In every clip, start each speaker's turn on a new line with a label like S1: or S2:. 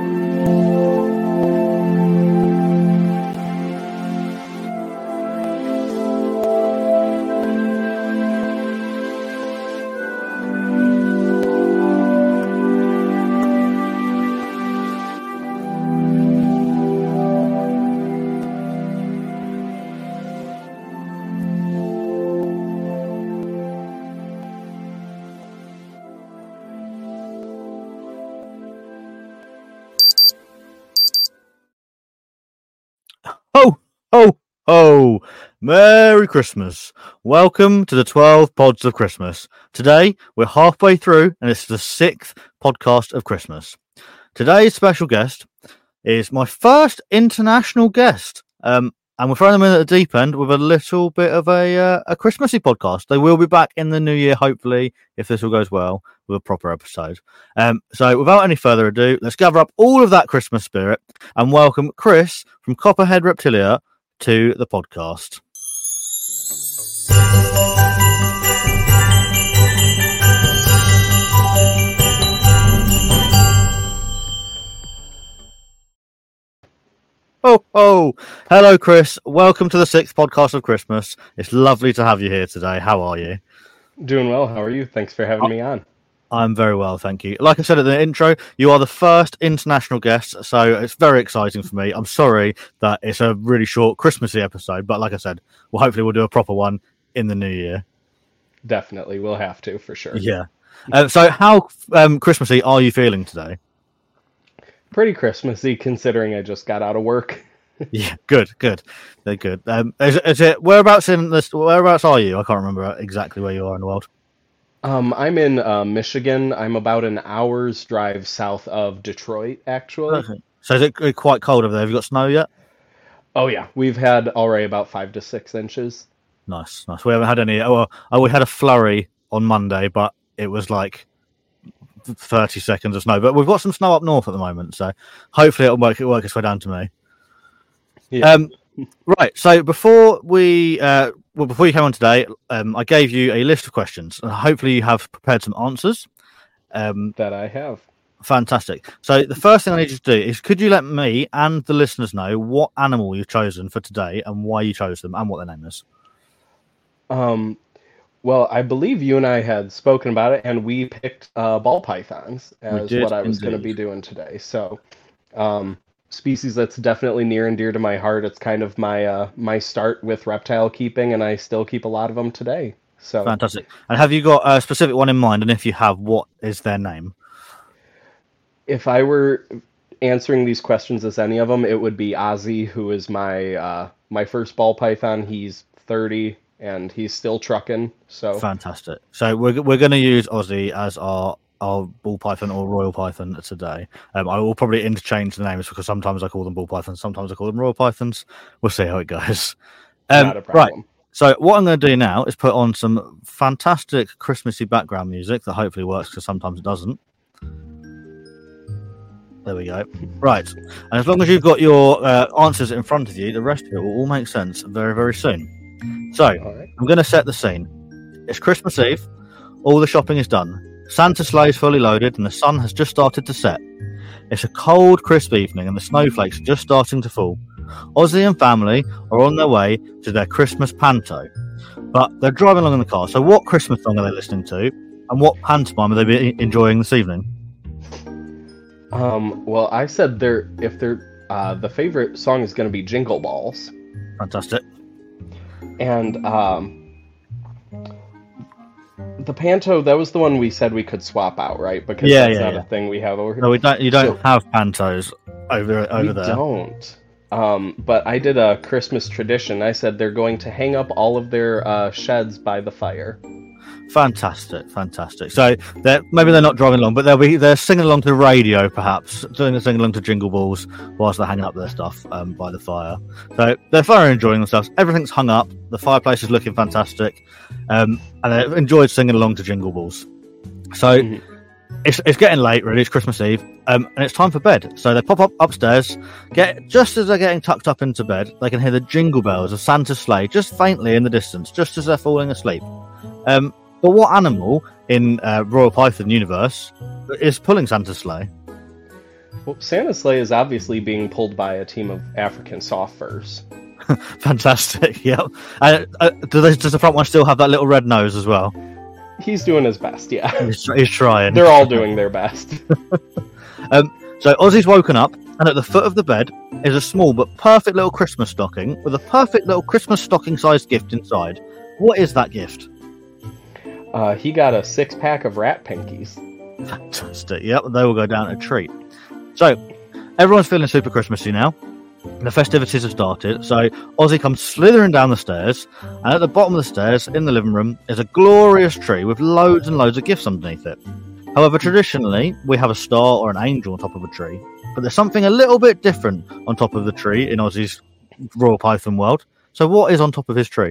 S1: Ho, ho, ho! Merry Christmas. Welcome to the 12 Pods of Christmas. Today, we're halfway through, and it's the 6th podcast of Christmas. Today's special guest is my first international guest, and we're throwing them in at the deep end with a little bit of a Christmassy podcast. They will be back in the new year, hopefully, if this all goes well, with a proper episode. So without any further ado, let's gather up all of that Christmas spirit and welcome Chris from Copperhead Reptilia to the podcast. Oh, hello, Chris. Welcome to the 6th podcast of Christmas. It's lovely to have you here today. How are you?
S2: Doing well. How are you? Thanks for having me on.
S1: I'm very well, thank you. Like I said at the intro, you are the first international guest, so it's very exciting for me. I'm sorry that it's a really short Christmassy episode, but like I said, hopefully we'll do a proper one in the new year.
S2: Definitely. We'll have to, for sure.
S1: Yeah. So how Christmassy are you feeling today?
S2: Pretty Christmassy, considering I just got out of work.
S1: Yeah, good. They're good. Is it whereabouts are you? I can't remember exactly where you are in the world.
S2: I'm in Michigan. I'm about an hour's drive south of Detroit, actually.
S1: Okay. So is it quite cold over there? Have you got snow yet?
S2: Oh yeah, we've had already about 5 to 6 inches.
S1: Nice. We haven't had any. We had a flurry on Monday, but it was like 30 seconds of snow. But we've got some snow up north at the moment, so hopefully it'll work its way down to me.
S2: Yeah.
S1: Right. So before you came on today, I gave you a list of questions, and hopefully you have prepared some answers.
S2: That I have.
S1: Fantastic. So the first thing I need you to do is, could you let me and the listeners know what animal you've chosen for today and why you chose them and what their name is?
S2: Well, I believe you and I had spoken about it, and we picked ball pythons as what I was going to be doing today. So, species that's definitely near and dear to my heart. It's kind of my start with reptile keeping, and I still keep a lot of them today. So
S1: fantastic. And have you got a specific one in mind? And if you have, what is their name?
S2: If I were answering these questions as any of them, it would be Ozzy, who is my first ball python. He's 30 and he's still trucking. So
S1: fantastic. So we're going to use Ozzy as our ball python or royal python today. I will probably interchange the names because sometimes I call them ball pythons, sometimes I call them royal pythons. We'll see how it goes.
S2: Not a problem.
S1: Right. So what I'm going to do now is put on some fantastic Christmassy background music that hopefully works because sometimes it doesn't. There we go. Right. And as long as you've got your answers in front of you, the rest of it will all make sense very, very soon. So I'm going to set the scene. It's Christmas Eve. All the shopping is done. Santa's sleigh is fully loaded and the sun has just started to set. It's a cold, crisp evening and the snowflakes are just starting to fall. Ozzy and family are on their way to their Christmas panto. But they're driving along in the car, so what Christmas song are they listening to? And what pantomime are they enjoying this evening?
S2: Well, I said the favorite song is going to be Jingle Balls.
S1: Fantastic.
S2: And the panto, that was the one we said we could swap out, right? Because that's not a thing we have over here.
S1: No, we don't. You don't have pantos over there.
S2: We don't. But I did a Christmas tradition. I said they're going to hang up all of their sheds by the fire.
S1: Fantastic. So maybe they're not driving along, but they're singing along to the radio, perhaps singing along to Jingle Balls whilst they're hanging up their stuff by the fire. So they're very enjoying themselves. Everything's hung up. The fireplace is looking fantastic, and they've enjoyed singing along to Jingle Balls. So it's getting late, really. It's Christmas Eve, and it's time for bed. So they pop up upstairs. Just as they're getting tucked up into bed, they can hear the jingle bells of Santa's sleigh just faintly in the distance, just as they're falling asleep. But what animal in Royal Python universe is pulling Santa's sleigh?
S2: Well, Santa's sleigh is obviously being pulled by a team of African soft furs.
S1: Fantastic. Yep. Does the front one still have that little red nose as well?
S2: He's doing his best, yeah.
S1: He's trying.
S2: They're all doing their best.
S1: So Ozzy's woken up, and at the foot of the bed is a small but perfect little Christmas stocking with a perfect little Christmas stocking-sized gift inside. What is that gift?
S2: He got a 6-pack of rat pinkies.
S1: Fantastic. Yep, they will go down a treat. So, everyone's feeling super Christmassy now. The festivities have started, so Ozzy comes slithering down the stairs, and at the bottom of the stairs, in the living room, is a glorious tree with loads and loads of gifts underneath it. However, traditionally, we have a star or an angel on top of a tree, but there's something a little bit different on top of the tree in Ozzy's Royal Python world. So what is on top of his tree?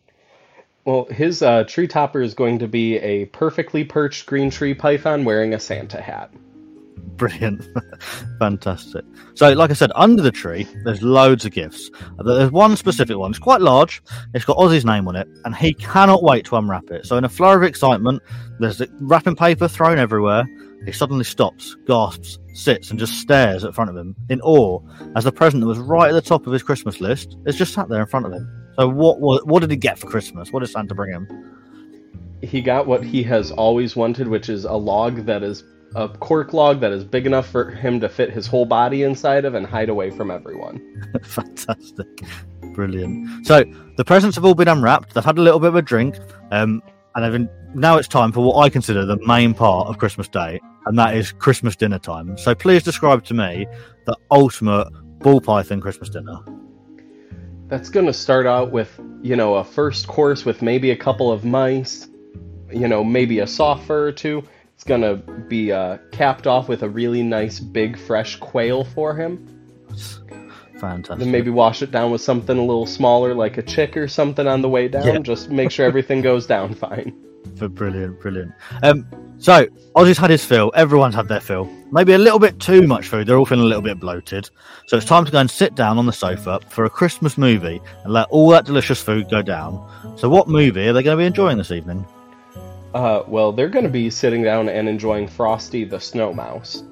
S2: Well, his tree topper is going to be a perfectly perched green tree python wearing a Santa hat.
S1: Brilliant. Fantastic. So, like I said, under the tree, there's loads of gifts. There's one specific one. It's quite large. It's got Ozzy's name on it, and he cannot wait to unwrap it. So, in a flurry of excitement, there's the wrapping paper thrown everywhere. He suddenly stops, gasps, sits, and just stares at front of him in awe as the present that was right at the top of his Christmas list is just sat there in front of him. So, what did he get for Christmas? What did Santa bring him?
S2: He got what he has always wanted, which is a log that is a cork log that is big enough for him to fit his whole body inside of and hide away from everyone.
S1: Fantastic. Brilliant. So the presents have all been unwrapped. They've had a little bit of a drink, and now it's time for what I consider the main part of Christmas Day, and that is Christmas dinner time. So please describe to me the ultimate ball python Christmas dinner.
S2: That's going to start out with, a first course with maybe a couple of mice, maybe a soft fur or two. It's going to be capped off with a really nice, big, fresh quail for him.
S1: Fantastic.
S2: Then maybe wash it down with something a little smaller, like a chick or something on the way down. Yeah. Just make sure everything goes down fine.
S1: Brilliant. So, Ozzy's had his fill. Everyone's had their fill. Maybe a little bit too much food. They're all feeling a little bit bloated. So it's time to go and sit down on the sofa for a Christmas movie and let all that delicious food go down. So what movie are they going to be enjoying this evening?
S2: Well, they're going to be sitting down and enjoying Frosty the Snow Mouse.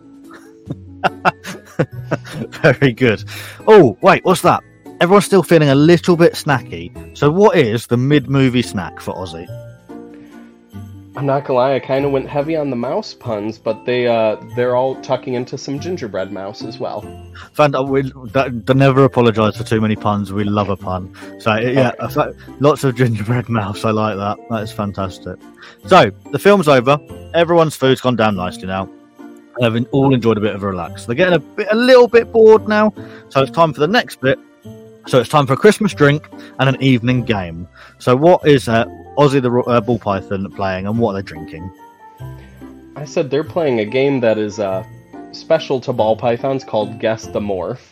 S1: Very good. Oh, wait, what's that? Everyone's still feeling a little bit snacky. So what is the mid-movie snack for Ozzy?
S2: I'm not gonna lie, I kind of went heavy on the mouse puns, but they're all tucking into some gingerbread mouse as well.
S1: They never apologise for too many puns. We love a pun. So yeah, okay. Lots of gingerbread mouse. I like that. That is fantastic. So the film's over. Everyone's food's gone down nicely now. They've all enjoyed a bit of a relax. They're getting a little bit bored now. So it's time for the next bit. So it's time for a Christmas drink and an evening game. So what is Ozzy the Ball Python playing, and what are they drinking?
S2: I said they're playing a game that is special to ball pythons called Guess the Morph.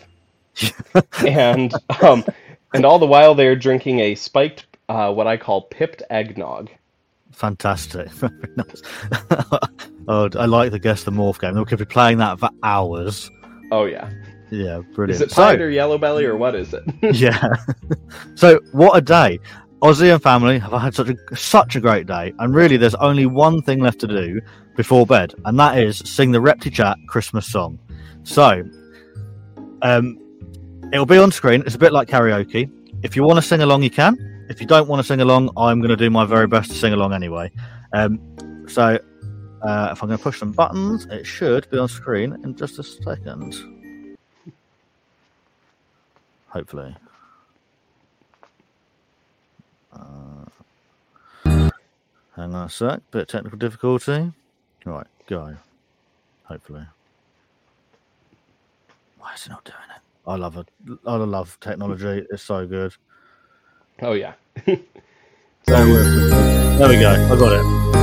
S2: and all the while they're drinking a spiked, what I call pipped eggnog.
S1: Fantastic. Very nice. Oh, I like the Guess the Morph game. They could be playing that for hours.
S2: Oh, yeah.
S1: Yeah, brilliant.
S2: Is it Pied or Yellow Belly, or what is it?
S1: Yeah. So, what a day. Ozzy and family have had such a great day, and really there's only one thing left to do before bed, and that is sing the ReptiChat Christmas song. So, it'll be on screen. It's a bit like karaoke. If you want to sing along, you can. If you don't want to sing along, I'm going to do my very best to sing along anyway. So, if I'm going to push some buttons, it should be on screen in just a second. Hopefully. Hang on a sec. Bit of technical difficulty. Right, go. Hopefully. Why is it not doing it? I love it. I love technology. It's so good.
S2: Oh yeah.
S1: There we go. I got it.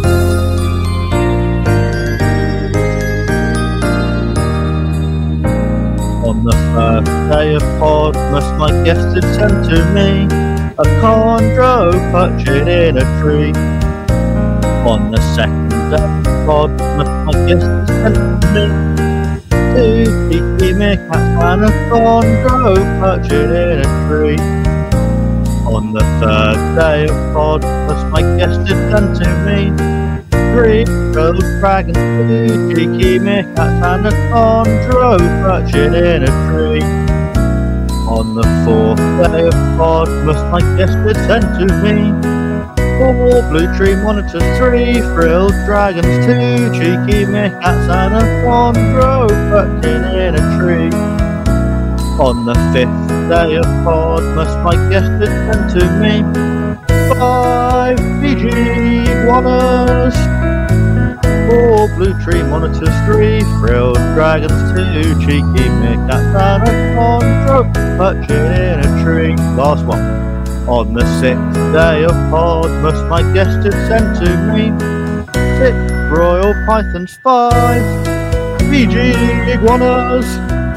S1: On the first day of Podmas, my guest is sent to me a chondro perched in a tree. On the second day of Podmas, my guest is sent to me two tiki meerkats and a chondro perched in a tree. On the third day of Podmas, my guest is sent to me 3 frilled dragons, 2 cheeky meerkats and a chondro perching in a tree. On the 4th day of Podmas, my guest is sent to me. 4 blue tree monitors, 3 frilled dragons, 2 cheeky meerkats and a chondro perching in a tree. On the 5th day of Podmas, my guest is sent to me. 5 Fiji iguanas, 4 blue tree monitors, 3 frilled dragons, 2 cheeky meerkats and a chondro perching in a tree. Last one. On the 6th day of Podmas, my guest is sent to me. 6 royal pythons, 5 Fiji iguanas,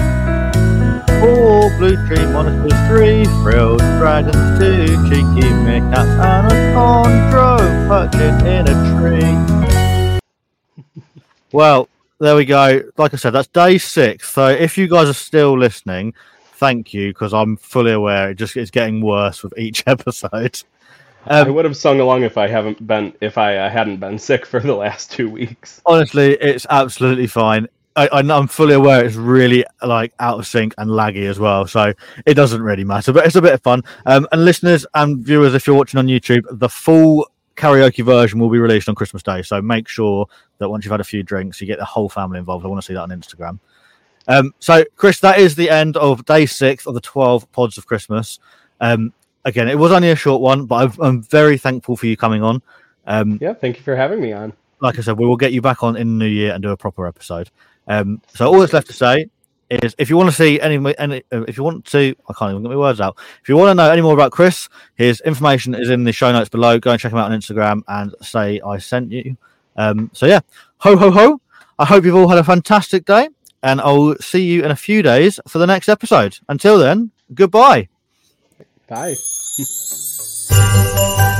S1: 4 blue tree monitors, 3 frilled dragons, 2 cheeky meerkats and a chondro perching in a tree. Well, there we go. Like I said, that's day 6. So if you guys are still listening, thank you, because I'm fully aware it's getting worse with each episode.
S2: I would have sung along if I hadn't been sick for the last 2 weeks.
S1: Honestly, it's absolutely fine. I'm fully aware it's really like out of sync and laggy as well, so it doesn't really matter. But it's a bit of fun. And listeners and viewers, if you're watching on YouTube, the full karaoke version will be released on Christmas Day. So make sure that once you've had a few drinks, you get the whole family involved. I want to see that on Instagram. So, Chris, that is the end of day 6 of the 12 pods of Christmas. Again, it was only a short one, but I'm very thankful for you coming on.
S2: Yeah, thank you for having me on.
S1: Like I said, we will get you back on in the new year and do a proper episode. So all that's left to say is, if you want to see if you want to, I can't even get my words out. If you want to know any more about Chris, his information is in the show notes below. Go and check him out on Instagram and say I sent you. So yeah, ho ho ho! I hope you've all had a fantastic day, and I'll see you in a few days for the next episode. Until then, goodbye.
S2: Bye.